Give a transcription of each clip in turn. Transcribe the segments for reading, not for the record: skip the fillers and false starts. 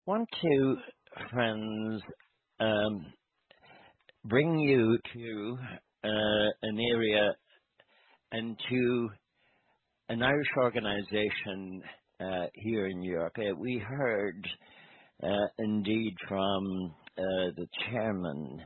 Want to, friends, um, bring you to an area and to an Irish organization here in New York. We heard indeed from the chairman,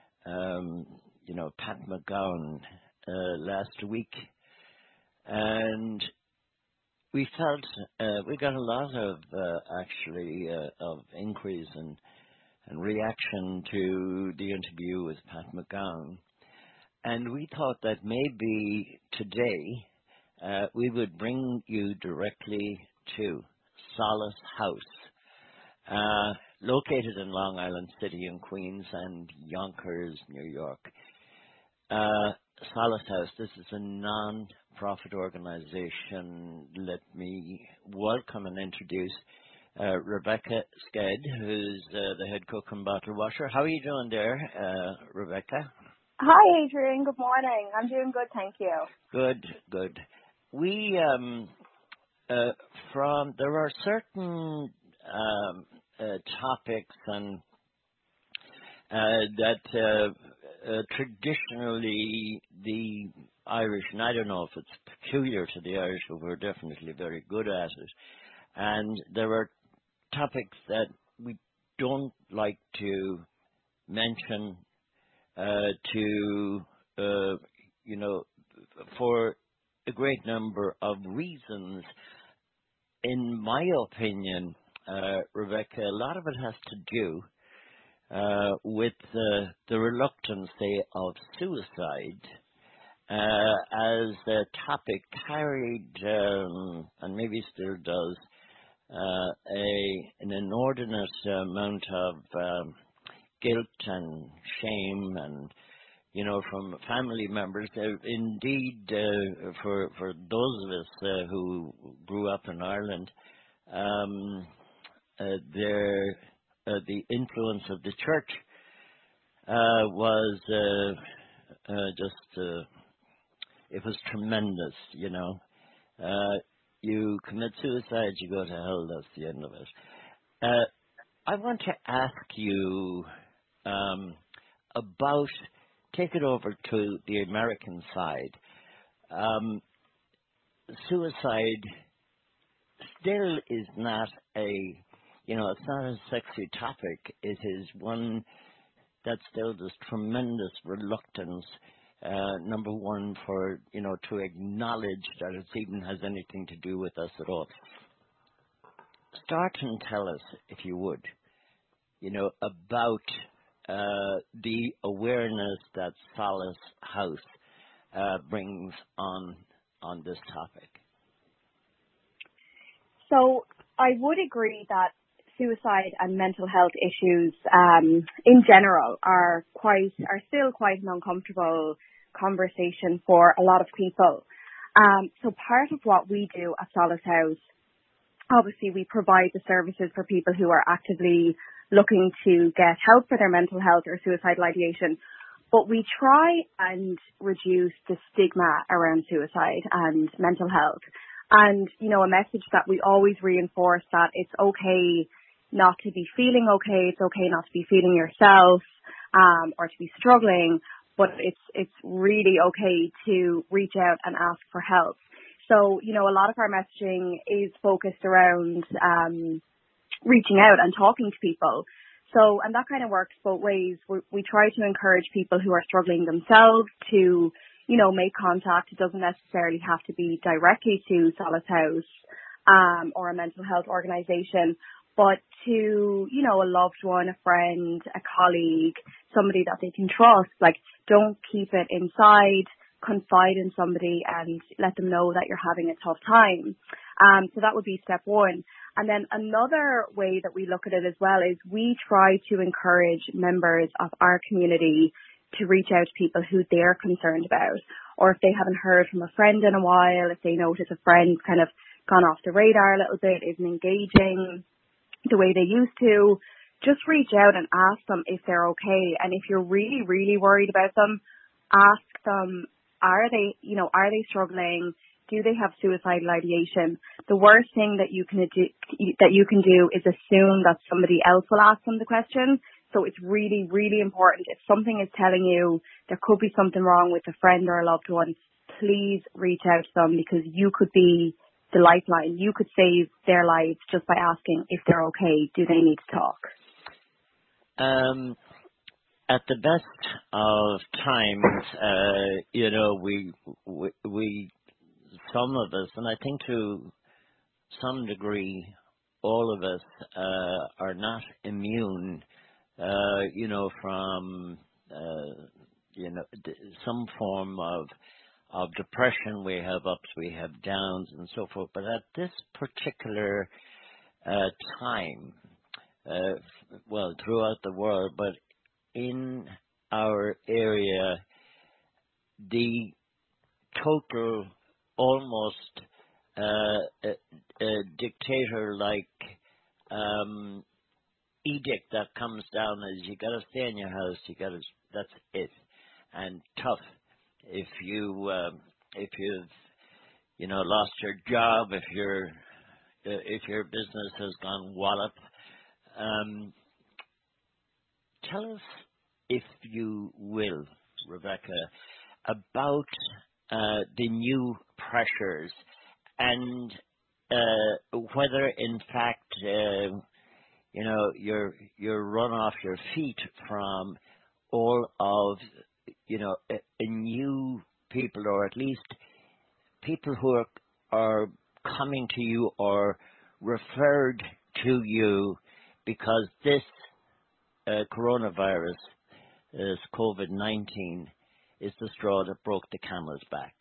Pat McGowan, last week, and we felt we got a lot of actually of inquiries and reaction to the interview with Pat McGowan, and we thought that maybe today we would bring you directly to Solace House, located in Long Island City in Queens and Yonkers, New York. Solace House, this is a non-profit organization. Let me welcome and introduce Rebecca Sked, who's the head cook and bottle washer. How are you doing there, Rebecca? Hi, Adrian. Good morning. I'm doing good, thank you. Good. We there are certain topics and that traditionally the Irish, and I don't know if it's peculiar to the Irish, but we're definitely very good at it. And there are topics that we don't like to mention for a great number of reasons. In my opinion, Rebecca, a lot of it has to do with the reluctance, say, of suicide as a topic carried, and maybe still does, an inordinate amount of guilt and shame, and from family members. Indeed, for those of us who grew up in Ireland, the influence of the church was it was tremendous. You commit suicide, you go to hell. That's the end of it. I want to ask you about. Take it over to the American side. Suicide still is not it's not a sexy topic. It is one that still there's tremendous reluctance, number one, for, to acknowledge that it even has anything to do with us at all. Start and tell us, if you would, about the awareness that Solace House brings on this topic. So I would agree that suicide and mental health issues in general are still quite an uncomfortable conversation for a lot of people. So part of what we do at Solace House, obviously we provide the services for people who are actively looking to get help for their mental health or suicidal ideation, but we try and reduce the stigma around suicide and mental health. And, a message that we always reinforce, that it's okay not to be feeling okay, it's okay not to be feeling yourself, or to be struggling, but it's really okay to reach out and ask for help. So, a lot of our messaging is focused around reaching out and talking to people. So, and that kind of works both ways. We try to encourage people who are struggling themselves to, make contact. It doesn't necessarily have to be directly to Solace House, or a mental health organization, but to, a loved one, a friend, a colleague, somebody that they can trust. Like, don't keep it inside. Confide in somebody and let them know that you're having a tough time. So that would be step one. And then another way that we look at it as well is we try to encourage members of our community to reach out to people who they're concerned about, or if they haven't heard from a friend in a while, if they notice a friend's kind of gone off the radar a little bit, isn't engaging the way they used to, just reach out and ask them if they're okay. And if you're really, really worried about them, ask them, are they struggling? Do they have suicidal ideation? The worst thing that you can do is assume that somebody else will ask them the question. So it's really, really important. If something is telling you there could be something wrong with a friend or a loved one, please reach out to them, because you could be the lifeline. You could save their lives just by asking if they're okay. Do they need to talk? At the best of times, we some of us, and I think to some degree, all of us are not immune, from some form of depression. We have ups, we have downs, and so forth. But at this particular time, throughout the world, but in our area, the total, almost dictator-like edict that comes down is you got to stay in your house. That's it, and tough. If you've lost your job, if your business has gone wallop, tell us, if you will, Rebecca, about the new pressures and whether, in fact, you're run off your feet from all of new people, or at least people who are coming to you or referred to you, because this coronavirus, this COVID-19, is the straw that broke the camel's back.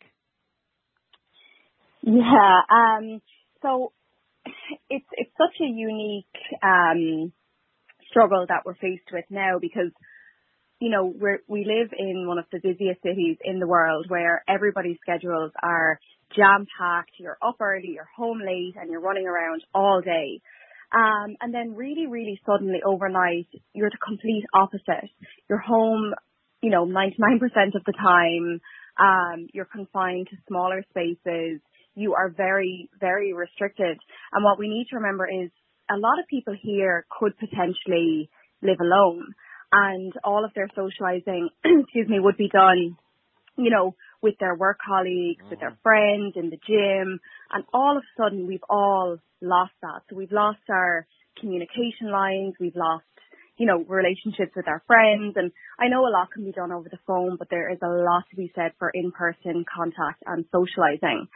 Yeah. So it's such a unique struggle that we're faced with now, because we live in one of the busiest cities in the world, where everybody's schedules are jam-packed. You're up early, you're home late, and you're running around all day. And then really, really suddenly overnight, you're the complete opposite. You're home, 99% of the time. You're confined to smaller spaces. You are very, very restricted. And what we need to remember is a lot of people here could potentially live alone, and all of their socializing, would be done, with their work colleagues, with their friends, in the gym. And all of a sudden, we've all lost that. So we've lost our communication lines. We've lost, relationships with our friends. And I know a lot can be done over the phone, but there is a lot to be said for in-person contact and socializing.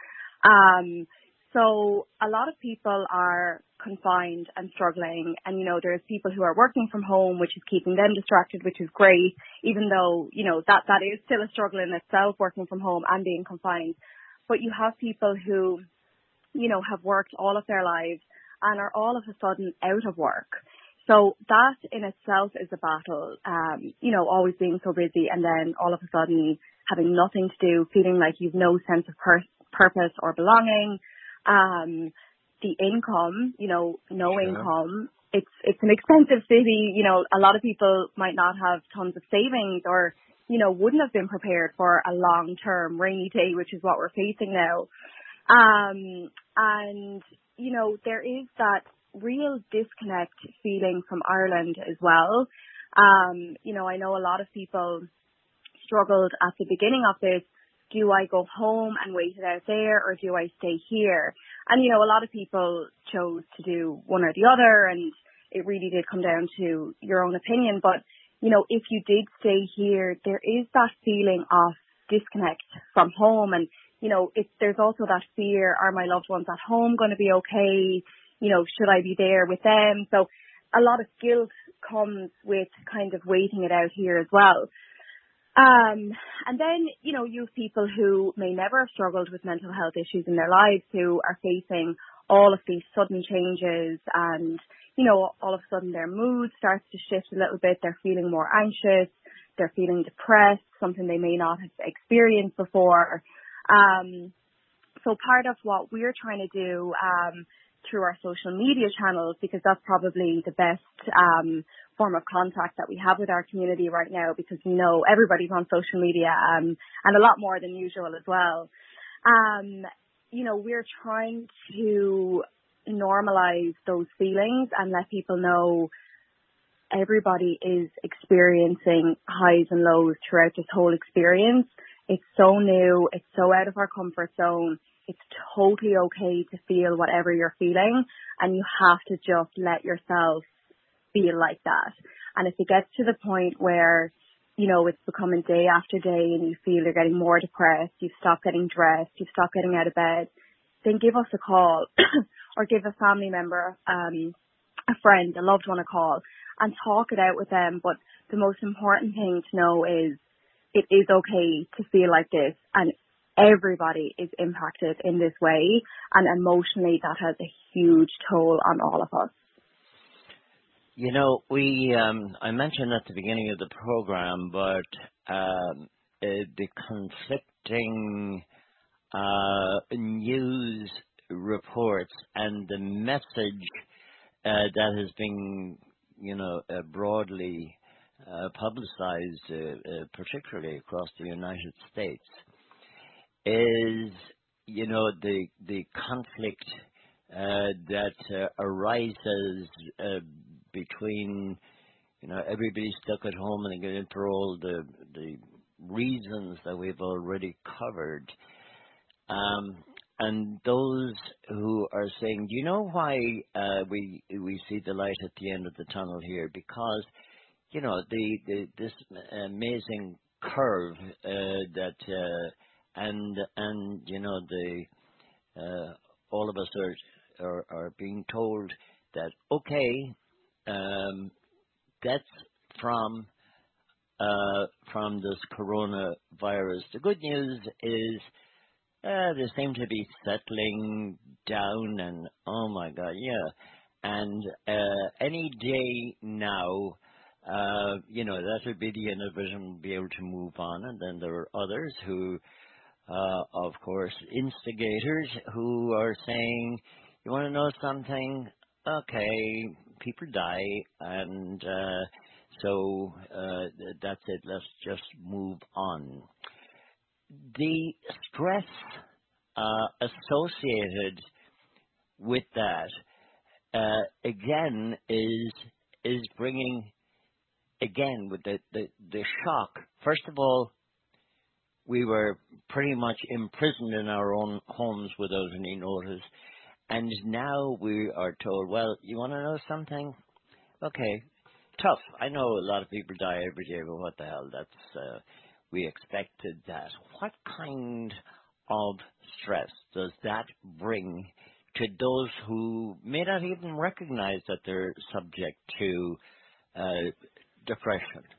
So a lot of people are confined and struggling, and there's people who are working from home, which is keeping them distracted, which is great, even though that is still a struggle in itself, working from home and being confined. But you have people who have worked all of their lives and are all of a sudden out of work. So that in itself is a battle, always being so busy and then all of a sudden having nothing to do, feeling like you've no sense of purpose or belonging. The income, no Sure. income. It's an expensive city. A lot of people might not have tons of savings, or, wouldn't have been prepared for a long-term rainy day, which is what we're facing now. And, there is that real disconnect feeling from Ireland as well. I know a lot of people struggled at the beginning of this. Do I go home and wait it out there, or do I stay here? And, a lot of people chose to do one or the other, and it really did come down to your own opinion. But, if you did stay here, there is that feeling of disconnect from home. And, there's also that fear, are my loved ones at home going to be okay? Should I be there with them? So a lot of guilt comes with kind of waiting it out here as well. And then, you have people who may never have struggled with mental health issues in their lives, who are facing all of these sudden changes, and, all of a sudden their mood starts to shift a little bit. They're feeling more anxious. They're feeling depressed, something they may not have experienced before. So part of what we're trying to do, through our social media channels, because that's probably the best form of contact that we have with our community right now, because everybody's on social media, and a lot more than usual as well, we're trying to normalize those feelings and let people know everybody is experiencing highs and lows throughout this whole experience. It's so new. It's so out of our comfort zone. It's totally okay to feel whatever you're feeling, and you have to just let yourself feel like that. And if it gets to the point where, it's becoming day after day and you feel you're getting more depressed, you stop getting dressed, you stop getting out of bed, then give us a call or give a family member, a friend, a loved one a call and talk it out with them. But the most important thing to know is it is okay to feel like this, and everybody is impacted in this way, and emotionally that has a huge toll on all of us. I mentioned at the beginning of the program, but the conflicting news reports and the message that has been, broadly publicized, particularly across the United States, is, the conflict that arises between, everybody stuck at home and getting for all the reasons that we've already covered. And those who are saying, do you know why we see the light at the end of the tunnel here? Because, this amazing curve all of us are being told that, okay, that's from this coronavirus. The good news is they seem to be settling down, and oh my God, yeah. And any day now, that would be the end of it and be able to move on. And then there are others who, of course, instigators who are saying, you want to know something? Okay, people die, and so that's it. Let's just move on. The stress associated with that, again, is bringing, again, with the shock. First of all, we were pretty much imprisoned in our own homes without any notice. And now we are told, well, you want to know something? Okay, tough. I know a lot of people die every day, but what the hell? That's we expected that. What kind of stress does that bring to those who may not even recognize that they're subject to depression?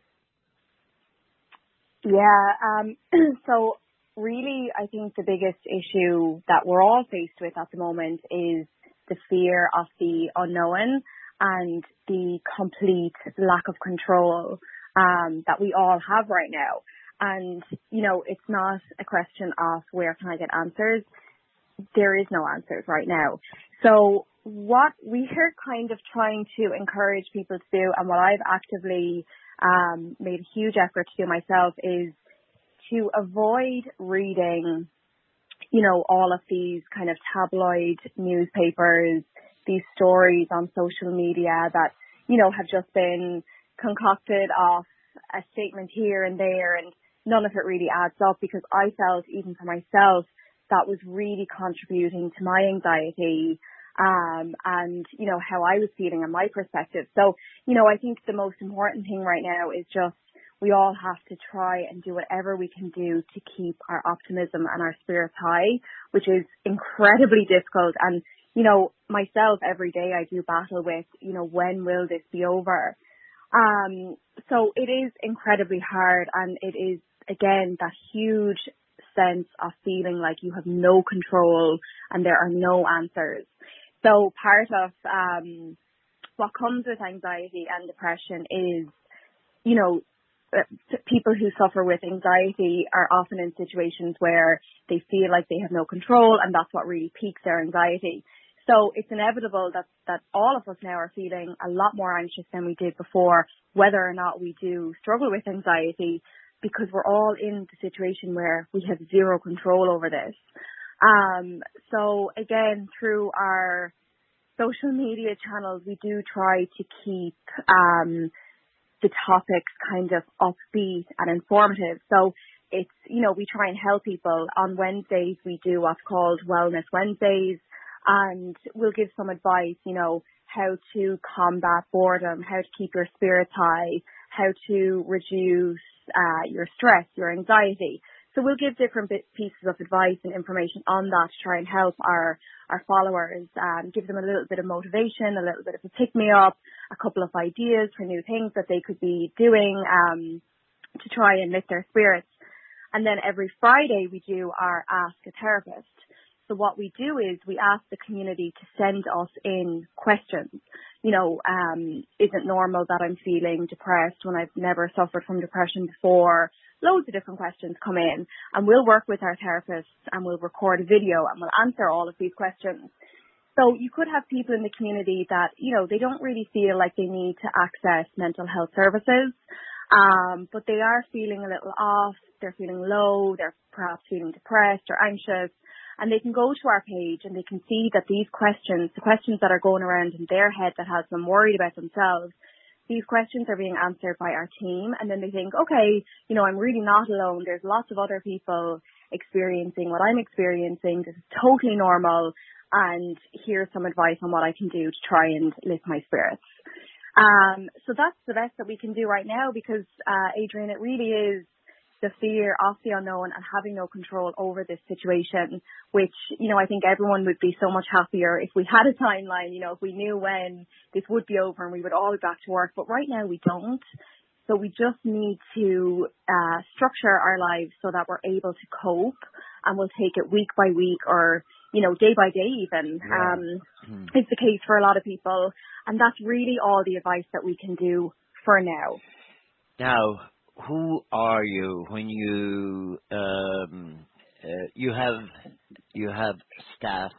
Yeah, so really I think the biggest issue that we're all faced with at the moment is the fear of the unknown and the complete lack of control that we all have right now. And, it's not a question of where can I get answers. There is no answers right now. So what we are kind of trying to encourage people to do, and what I've actively made a huge effort to do myself, is to avoid reading, all of these kind of tabloid newspapers, these stories on social media that, have just been concocted off a statement here and there, and none of it really adds up, because I felt, even for myself, that was really contributing to my anxiety, and, how I was feeling and my perspective. So, I think the most important thing right now is just we all have to try and do whatever we can do to keep our optimism and our spirits high, which is incredibly difficult. And, myself, every day I do battle with, when will this be over? So it is incredibly hard, and it is, again, that huge sense of feeling like you have no control and there are no answers. So part of what comes with anxiety and depression is, people who suffer with anxiety are often in situations where they feel like they have no control, and that's what really piques their anxiety. So it's inevitable that all of us now are feeling a lot more anxious than we did before, whether or not we do struggle with anxiety, because we're all in the situation where we have zero control over this. So again, through our social media channels, we do try to keep the topics kind of upbeat and informative. So it's, we try and help people. On Wednesdays, we do what's called Wellness Wednesdays, and we'll give some advice, how to combat boredom, how to keep your spirits high, how to reduce your stress, your anxiety. So we'll give different pieces of advice and information on that to try and help our followers, give them a little bit of motivation, a little bit of a pick-me-up, a couple of ideas for new things that they could be doing to try and lift their spirits. And then every Friday we do our Ask a Therapist. So what we do is we ask the community to send us in questions. Is it normal that I'm feeling depressed when I've never suffered from depression before? Loads of different questions come in, and we'll work with our therapists and we'll record a video and we'll answer all of these questions. So you could have people in the community that, they don't really feel like they need to access mental health services, but they are feeling a little off, they're feeling low, they're perhaps feeling depressed or anxious. And they can go to our page and they can see that these questions, the questions that are going around in their head that has them worried about themselves, these questions are being answered by our team. And then they think, okay, I'm really not alone. There's lots of other people experiencing what I'm experiencing. This is totally normal. And here's some advice on what I can do to try and lift my spirits. So that's the best that we can do right now because, Adrian, it really is the fear of the unknown and having no control over this situation, which, I think everyone would be so much happier if we had a timeline, if we knew when this would be over and we would all be back to work. But right now we don't. So we just need to structure our lives so that we're able to cope, and we'll take it week by week or, day by day even, is the case for a lot of people. And that's really all the advice that we can do for now. Now, who are you when you you have staff,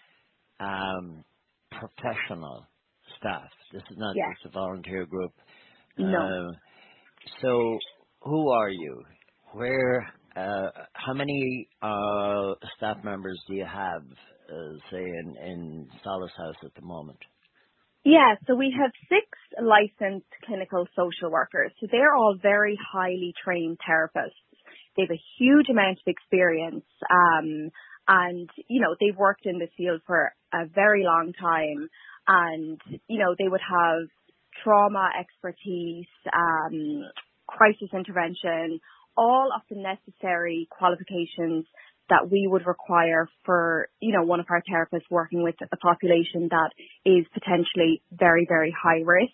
professional staff? This is not just a volunteer group. No. So, who are you? Where? How many staff members do you have, say, in Solace House at the moment? Yeah, so we have 6 licensed clinical social workers. So they're all very highly trained therapists. They have a huge amount of experience, and, they've worked in this field for a very long time. And, they would have trauma expertise, crisis intervention, all of the necessary qualifications that we would require for, one of our therapists working with a population that is potentially very, very high risk.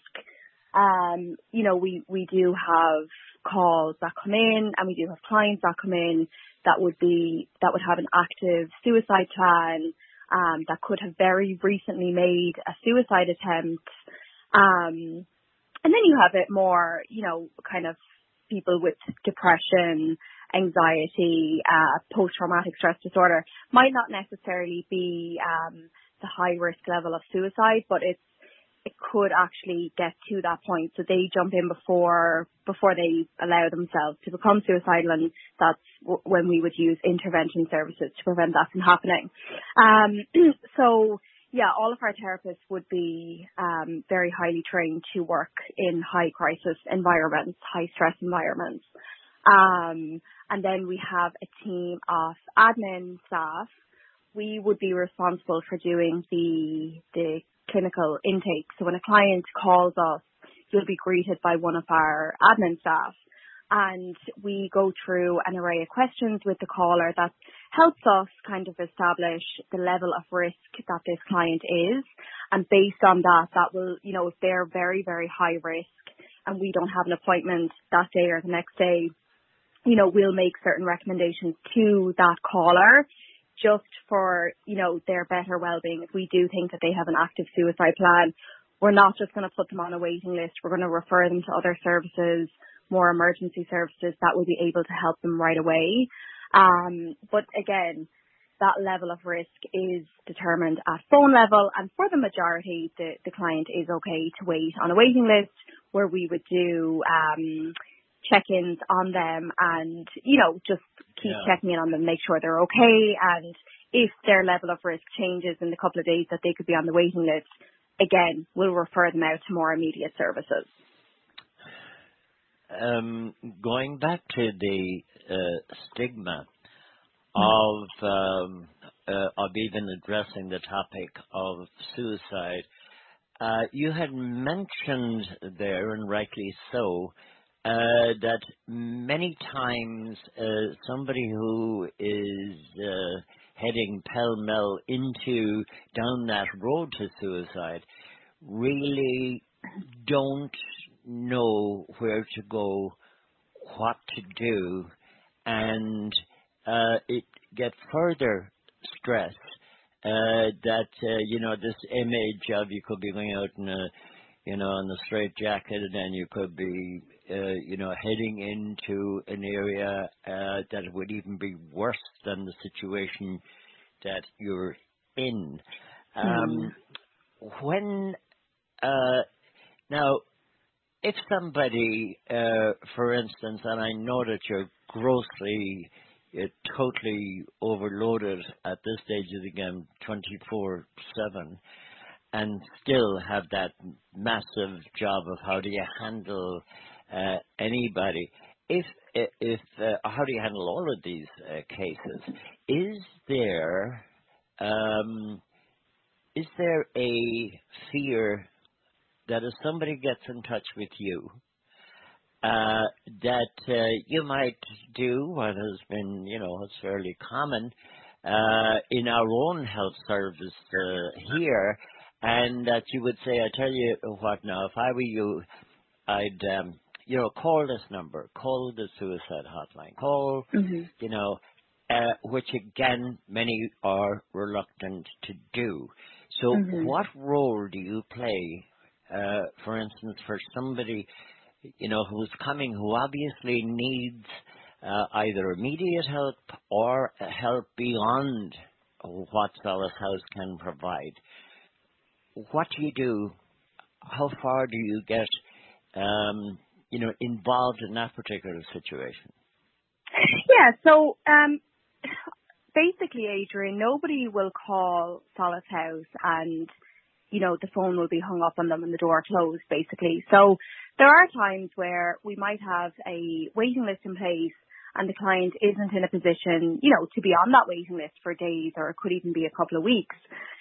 We do have calls that come in, and we do have clients that come in that would have an active suicide plan, that could have very recently made a suicide attempt. And then you have it more, kind of people with depression, anxiety, post-traumatic stress disorder. Might not necessarily be the high risk level of suicide, but it could actually get to that point. So they jump in before they allow themselves to become suicidal, and that's when we would use intervention services to prevent that from happening. So yeah, all of our therapists would be very highly trained to work in high crisis environments, high stress environments. And then we have a team of admin staff. We would be responsible for doing the clinical intake. So when a client calls us, you'll be greeted by one of our admin staff, and we go through an array of questions with the caller that helps us kind of establish the level of risk that this client is. And based on that will, if they're very, very high risk and we don't have an appointment that day or the next day, we'll make certain recommendations to that caller just for, their better well-being. If we do think that they have an active suicide plan, we're not just going to put them on a waiting list. We're going to refer them to other services, more emergency services that will be able to help them right away. But again, that level of risk is determined at phone level, and for the majority, the client is okay to wait on a waiting list where we would do check-ins on them and, just keep checking in on them, make sure they're okay. And if their level of risk changes in the couple of days that they could be on the waiting list, again, we'll refer them out to more immediate services. Going back to the stigma of even addressing the topic of suicide, you had mentioned there, and rightly so, that many times somebody who is heading pell-mell down that road to suicide really don't know where to go, what to do, and it get further stressed that this image of you could be going out in a straight jacket, and you could be heading into an area that would even be worse than the situation that you're in. When now, if somebody, for instance, and I know that you're grossly, totally overloaded at this stage of the game, 24/7, and still have that massive job of how do you handle anybody. How do you handle all of these cases? Is there a fear that if somebody gets in touch with you, that you might do what has been, it's fairly common in our own health service here, and that you would say, I tell you what now, if I were you, I'd, call this number, call the suicide hotline, call, which again, many are reluctant to do. So what role do you play, for instance, for somebody, who's coming, who obviously needs either immediate help or help beyond what Solace House can provide? What do you do? How far do you get, involved in that particular situation? Yeah, so basically, Adrian, nobody will call Solace House and, the phone will be hung up on them and the door closed, basically. So there are times where we might have a waiting list in place and the client isn't in a position, to be on that waiting list for days, or it could even be a couple of weeks.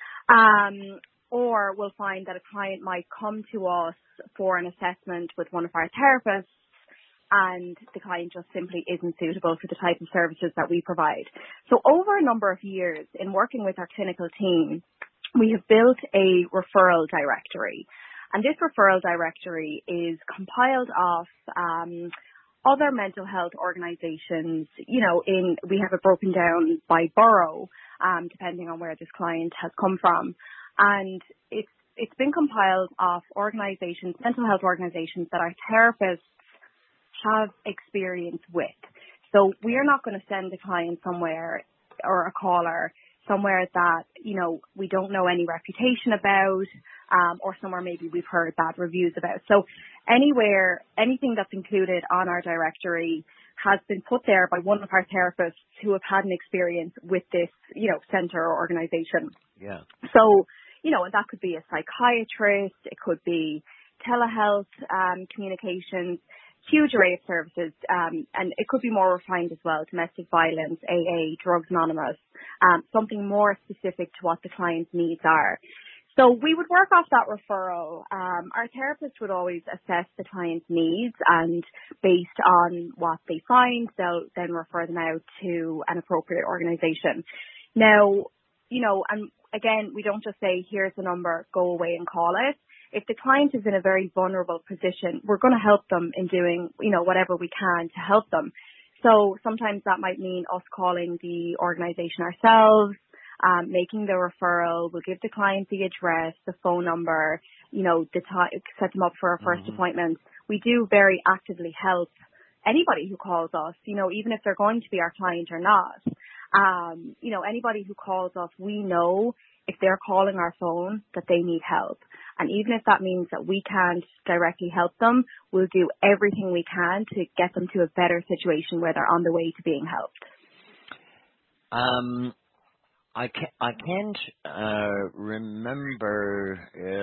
Or we'll find that a client might come to us for an assessment with one of our therapists, and the client just simply isn't suitable for the type of services that we provide. So over a number of years in working with our clinical team, we have built a referral directory. And this referral directory is compiled off other mental health organizations. We have it broken down by borough, depending on where this client has come from. And it's been compiled off organizations, mental health organizations that our therapists have experience with. So we are not going to send a client somewhere or a caller somewhere that, we don't know any reputation about, or somewhere maybe we've heard bad reviews about. So anything that's included on our directory has been put there by one of our therapists who have had an experience with this, center or organization. Yeah. So, and that could be a psychiatrist, it could be telehealth, communications, huge array of services, and it could be more refined as well, domestic violence, AA, Drugs Anonymous, something more specific to what the client's needs are. So we would work off that referral. Our therapist would always assess the client's needs, and based on what they find, they'll then refer them out to an appropriate organization. Now, and again, we don't just say, here's the number, go away and call it. If the client is in a very vulnerable position, we're going to help them in doing, whatever we can to help them. So sometimes that might mean us calling the organization ourselves, making the referral. We'll give the client the address, the phone number, the time, set them up for a first appointment. We do very actively help anybody who calls us, even if they're going to be our client or not. Anybody who calls us, we know if they're calling our phone that they need help. And even if that means that we can't directly help them, we'll do everything we can to get them to a better situation where they're on the way to being helped. I can't remember,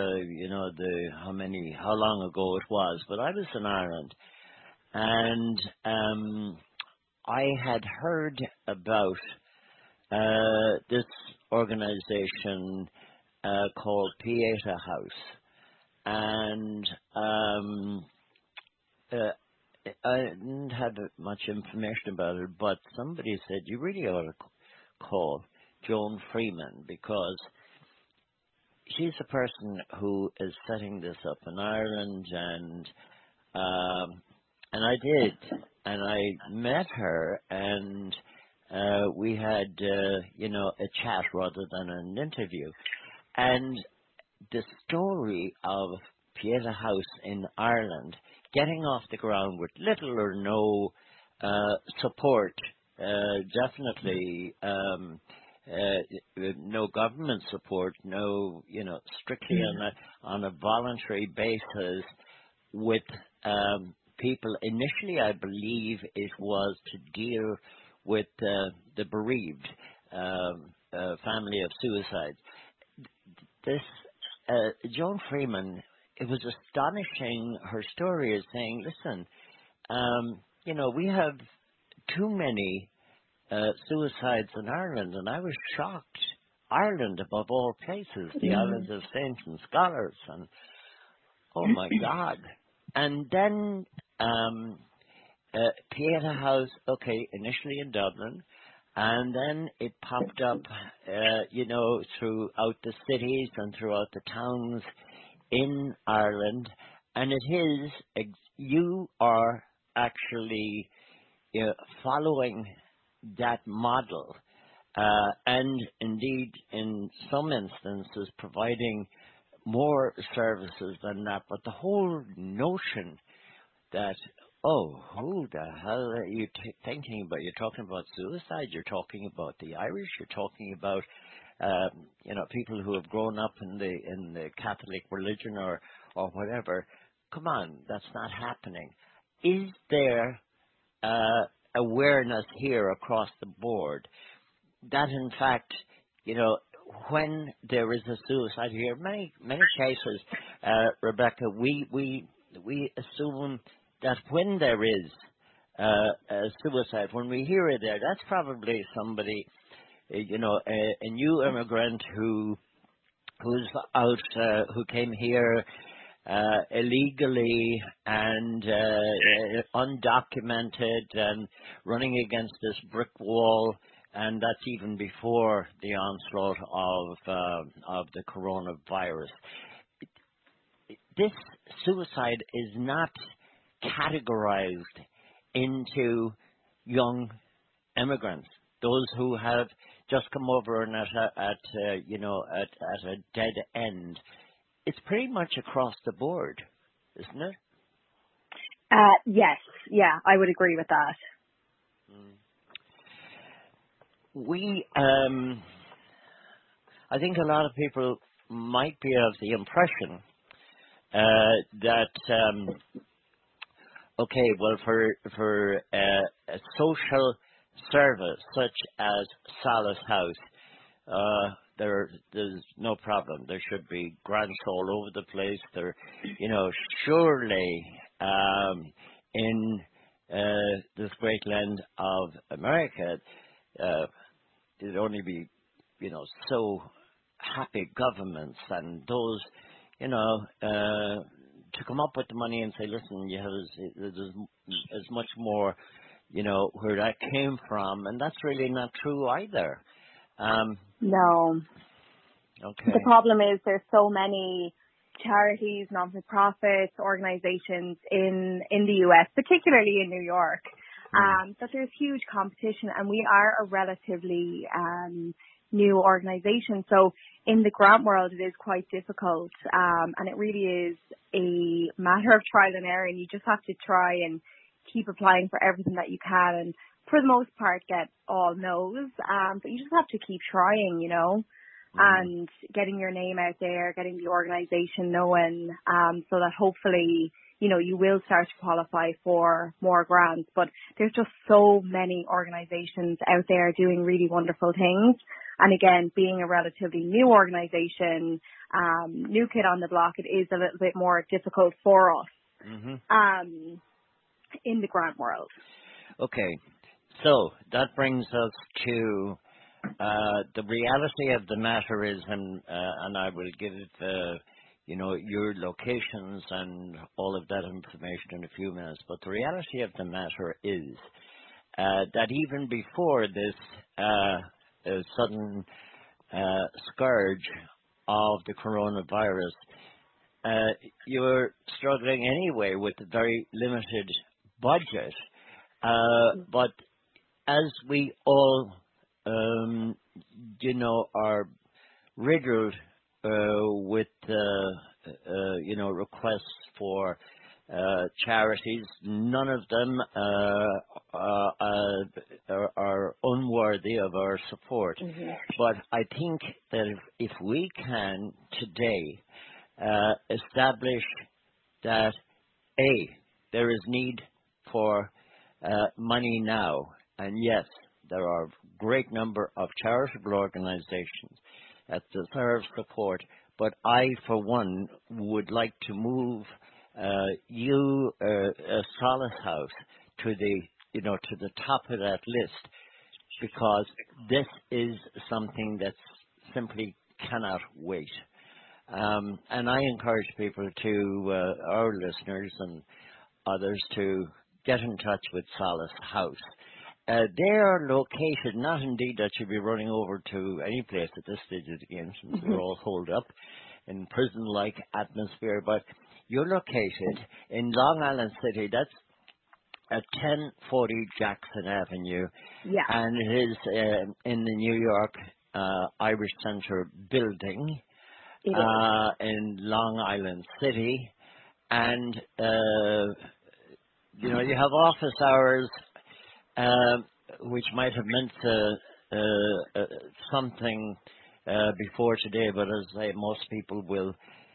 how long ago it was, but I was in Ireland, and I had heard about this organization called Pieta House, and uh, I didn't have much information about it, but somebody said you really ought to call Joan Freeman, because she's the person who is setting this up in Ireland, and I did, and I met her, and we had a chat rather than an interview, and the story of Pieta House in Ireland getting off the ground with little or no support, definitely no government support, no, strictly on a voluntary basis with people. Initially, I believe it was to deal with the bereaved family of suicides. This Joan Freeman, it was astonishing. Her story is saying, listen, we have too many suicides in Ireland, and I was shocked. Ireland, above all places, the islands of saints and scholars, and oh my God. And then Pieta House, okay, initially in Dublin, and then it popped up, throughout the cities and throughout the towns in Ireland, and it is, you are actually following that model, and indeed in some instances providing more services than that. But the whole notion that, oh, who the hell are you thinking about? You're talking about suicide, you're talking about the Irish, you're talking about people who have grown up in the Catholic religion or whatever. Come on, that's not happening. Is there awareness here across the board that in fact, when there is a suicide here, many cases, Rebecca, we assume that when there is a suicide, when we hear it there, that's probably somebody, a new immigrant who's out, who came here illegally and undocumented and running against this brick wall, and that's even before the onslaught of the coronavirus. This suicide is not categorized into young immigrants, those who have just come over and at a dead end. It's pretty much across the board, isn't it? Yes, yeah, I would agree with that. I think a lot of people might be of the impression that okay, well, for a social service such as Solace House, there's no problem. There should be grants all over the place. There, surely in this great land of America, there'd only be, so happy governments and those, to come up with the money and say, listen, there's as much more, where that came from, and that's really not true either. No. Okay. The problem is there's so many charities, non-for-profits, organizations in the US, particularly in New York, that there's huge competition, and we are a relatively new organization. So in the grant world, it is quite difficult, and it really is a matter of trial and error, and you just have to try and keep applying for everything that you can, and for the most part get all no's, but you just have to keep trying, and getting your name out there, getting the organization known, so that hopefully, you will start to qualify for more grants. But there's just so many organizations out there doing really wonderful things. And again, being a relatively new organization, new kid on the block, it is a little bit more difficult for us in the grant world. Okay, so that brings us to the reality of the matter is, and I will give your locations and all of that information in a few minutes. But the reality of the matter is that even before this sudden scourge of the coronavirus, you're struggling anyway with a very limited budget. But as we all, are riddled with, requests for charities, none of them are unworthy of our support. Mm-hmm. But I think that if we can today establish that, there is need for money now, and yes, there are a great number of charitable organizations that deserve support, but I, for one, would like to move Solace House to the top of that list, because this is something that simply cannot wait. And I encourage people our listeners and others, to get in touch with Solace House. They are located, not indeed that you'd be running over to any place at this stage of the game, since we're all holed up in prison-like atmosphere, but you're located in Long Island City. That's at 1040 Jackson Avenue. Yeah. And it is in the New York Irish Center building in Long Island City. And, you have office hours, which might have meant something before today, but as I say, most people will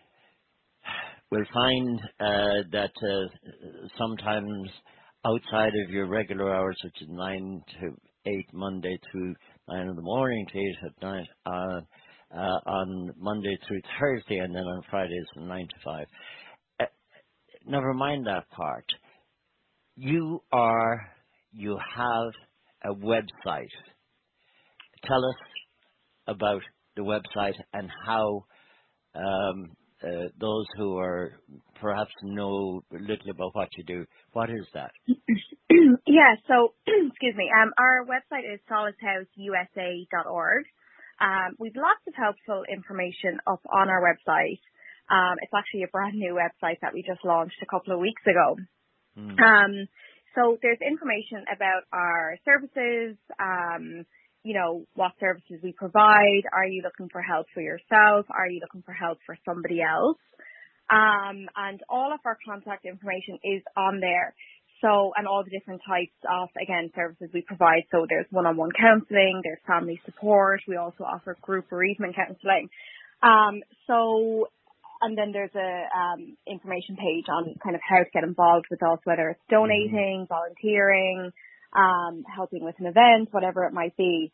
find that sometimes outside of your regular hours, which is 9 to 8 Monday through 9 in the morning to 8 at night, on Monday through Thursday, and then on Fridays from 9 to 5. Never mind that part. You have a website. Tell us about the website and how those who are perhaps know little about what you do. What is that? Yeah, so, excuse me, our website is solacehouseUSA.org. We've lots of helpful information up on our website. It's actually a brand new website that we just launched a couple of weeks ago. So there's information about our services, what services we provide. Are you looking for help for yourself? Are you looking for help for somebody else? And all of our contact information is on there. So, and all the different types of, again, services we provide. So there's one-on-one counselling, there's family support. We also offer group bereavement counselling. And then there's a information page on kind of how to get involved with us, whether it's donating, volunteering, helping with an event, whatever it might be.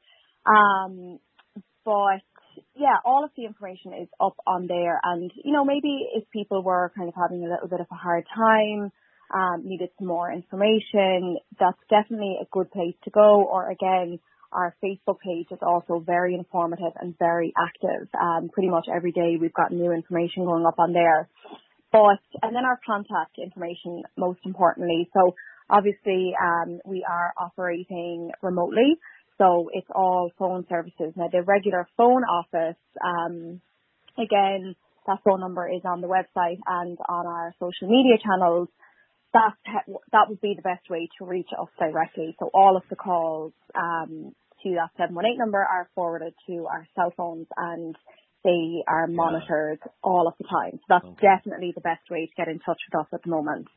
But yeah, all of the information is up on there. And, maybe if people were kind of having a little bit of a hard time, needed some more information, that's definitely a good place to go. Or again, our Facebook page is also very informative and very active. Pretty much every day we've got new information going up on there. And then our contact information, most importantly. So obviously, we are operating remotely. So it's all phone services. Now the regular phone office, again, that phone number is on the website and on our social media channels. That would be the best way to reach us directly. So all of the calls to that 718 number are forwarded to our cell phones, and they are monitored all of the time. So that's definitely the best way to get in touch with us at the moment.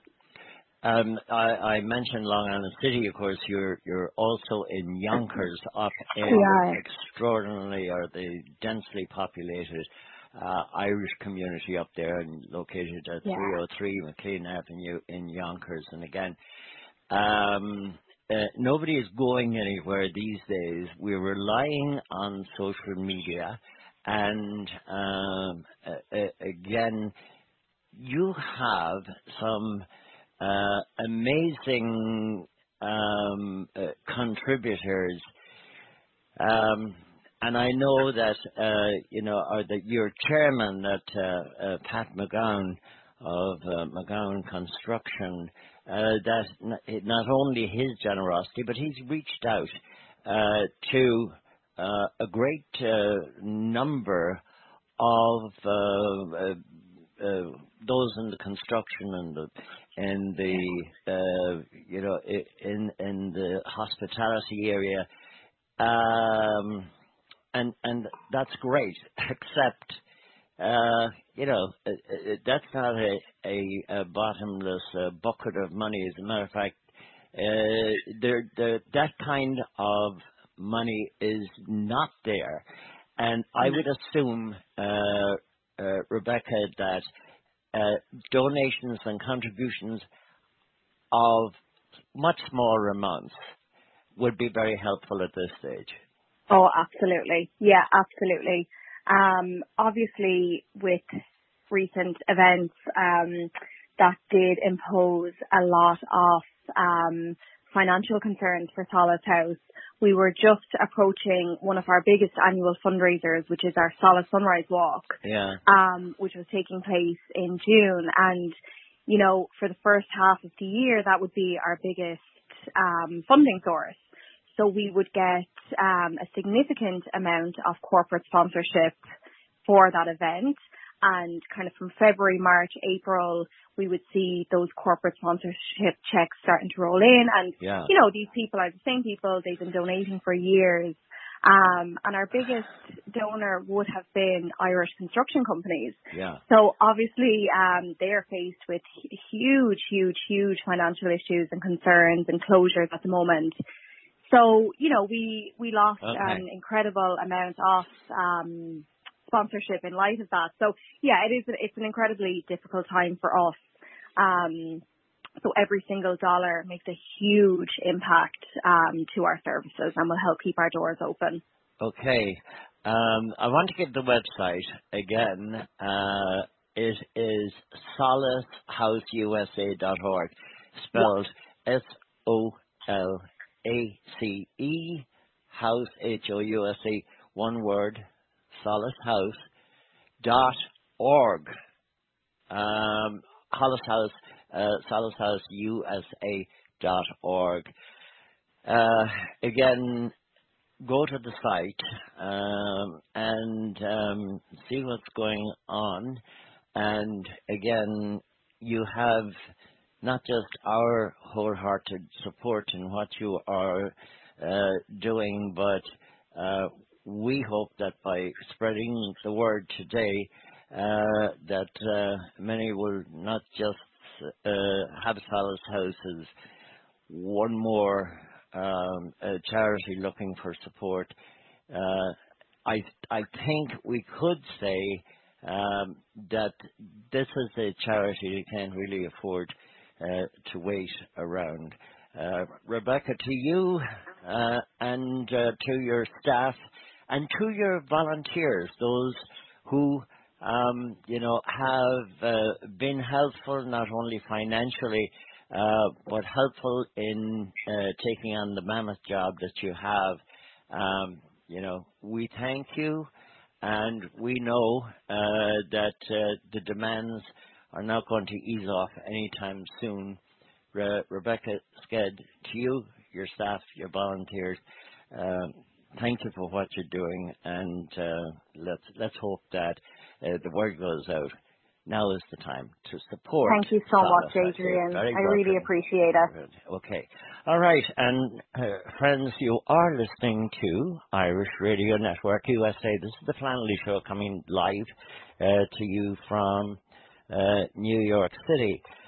I mentioned Long Island City, of course. You're also in Yonkers, up in extraordinarily, or the densely populated Irish community up there, and located at 303 McLean Avenue in Yonkers. And again, nobody is going anywhere these days. We're relying on social media, and again, you have some amazing contributors, and I know that or that your chairman, that Pat McGowan of McGowan Construction, that not only his generosity, but he's reached out to a great number of those in the construction and in the hospitality area, and that's great. Except that's not a bottomless bucket of money. As a matter of fact, that kind of money is not there, and I would assume, Rebecca, that donations and contributions of much smaller amounts would be very helpful at this stage. Oh, absolutely. Yeah, absolutely. Obviously, with recent events, that did impose a lot of financial concerns for Solace House. We were just approaching one of our biggest annual fundraisers, which is our Solace Sunrise Walk, which was taking place in June. And, for the first half of the year, that would be our biggest funding source. So we would get a significant amount of corporate sponsorship for that event. And kind of from February, March, April, we would see those corporate sponsorship checks starting to roll in. And, these people are the same people. They've been donating for years. And our biggest donor would have been Irish construction companies. Yeah. So obviously, they are faced with huge financial issues and concerns and closures at the moment. So, we lost an incredible amount of sponsorship in light of that. So, it's an incredibly difficult time for us. So every single dollar makes a huge impact to our services and will help keep our doors open. Okay. I want to give the website again. It is solacehoususa.org, spelled SOLACE, house, HOUSE, one word, solacehouse.org. Hollis House, solacehoususa.org. Again, go to the site and see what's going on. And again, you have not just our wholehearted support in what you are doing, but we hope that by spreading the word today, that many will not just have Solace House as one more charity looking for support. I think we could say that this is a charity that can't really afford to wait around. Rebecca, to you and to your staff and to your volunteers, those who have been helpful not only financially, but helpful in taking on the mammoth job that you have. We thank you, and we know that the demands are not going to ease off anytime soon. Rebecca Sked, to you, your staff, your volunteers, thank you for what you're doing, and let's hope that the word goes out. Now is the time to support. Thank you so much, Adrian. I really appreciate it. Okay. All right. And friends, you are listening to Irish Radio Network USA. This is the Flannelly Show coming live to you from New York City.